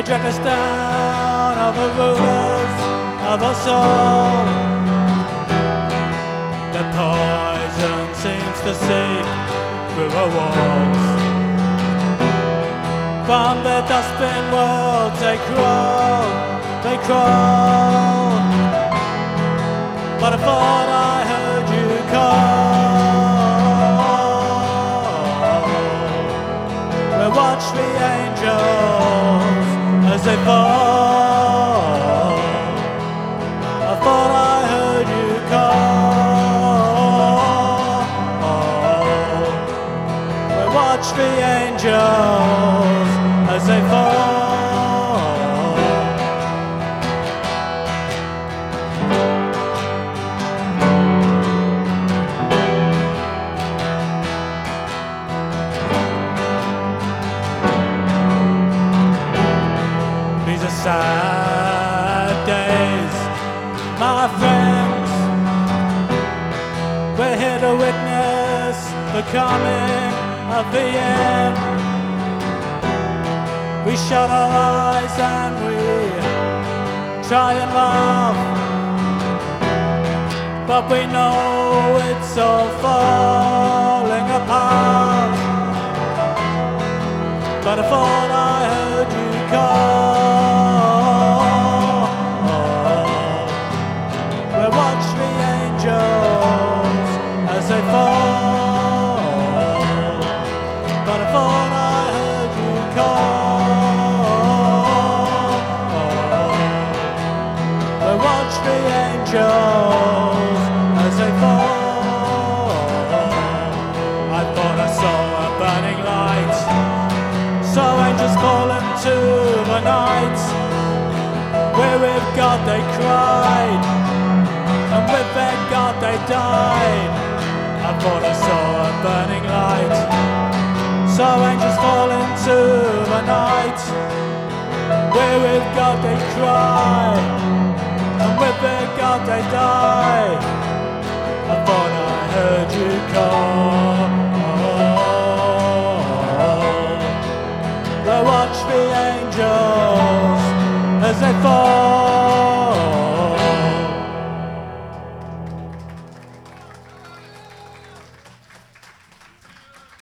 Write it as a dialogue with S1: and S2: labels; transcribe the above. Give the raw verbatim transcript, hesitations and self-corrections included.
S1: dragged us down of the rulers of our soul. The poison seems to seep through our walls. From the dustbin worlds they crawl, they crawl. But I thought I heard you call. We watch the angels as they fall. I thought I heard you call. We watch the angels as they fall. These are sad days, my friends. We're here to witness the coming of the end. We shut our eyes and we try and laugh, but we know it's all falling apart. But I thought I heard you call. We watch the angels as they fall. But I thought I heard you call. We watch the angels as they fall. I thought I saw a burning light, saw angels fall into the night. Where with God they cried, and with their God they died. I thought I saw a burning light, saw angels fall into the night. Where with God they cry, and with their God they die. I thought I heard you call. I watch the angels as they fall.